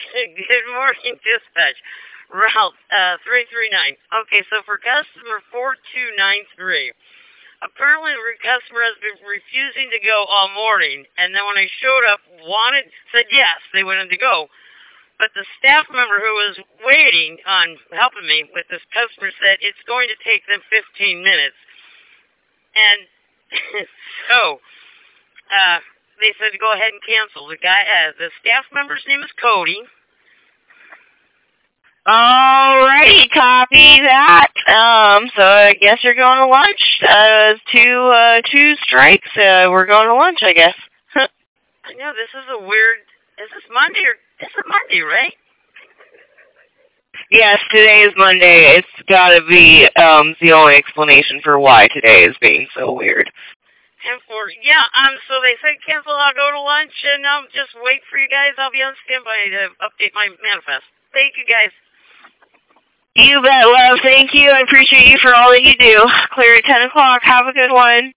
Good morning, dispatch. Route 339. Okay, so for customer 4293, apparently the customer has been refusing to go all morning, and then when I showed up, said yes, they wanted to go. But the staff member who was waiting on helping me with this customer said it's going to take them 15 minutes. And so, they said to go ahead and cancel. The staff member's name is Cody. Alrighty, copy that. So I guess you're going to lunch. Two strikes. We're going to lunch, I guess. I know this is a weird. Is this Monday or this is Monday, right? Yes, today is Monday. It's got to be the only explanation for why today is being so weird. So they said cancel. I'll go to lunch and just wait for you guys. I'll be on standby to update my manifest. Thank you, guys. You bet, love. Thank you. I appreciate you for all that you do. Clear at 10 o'clock. Have a good one.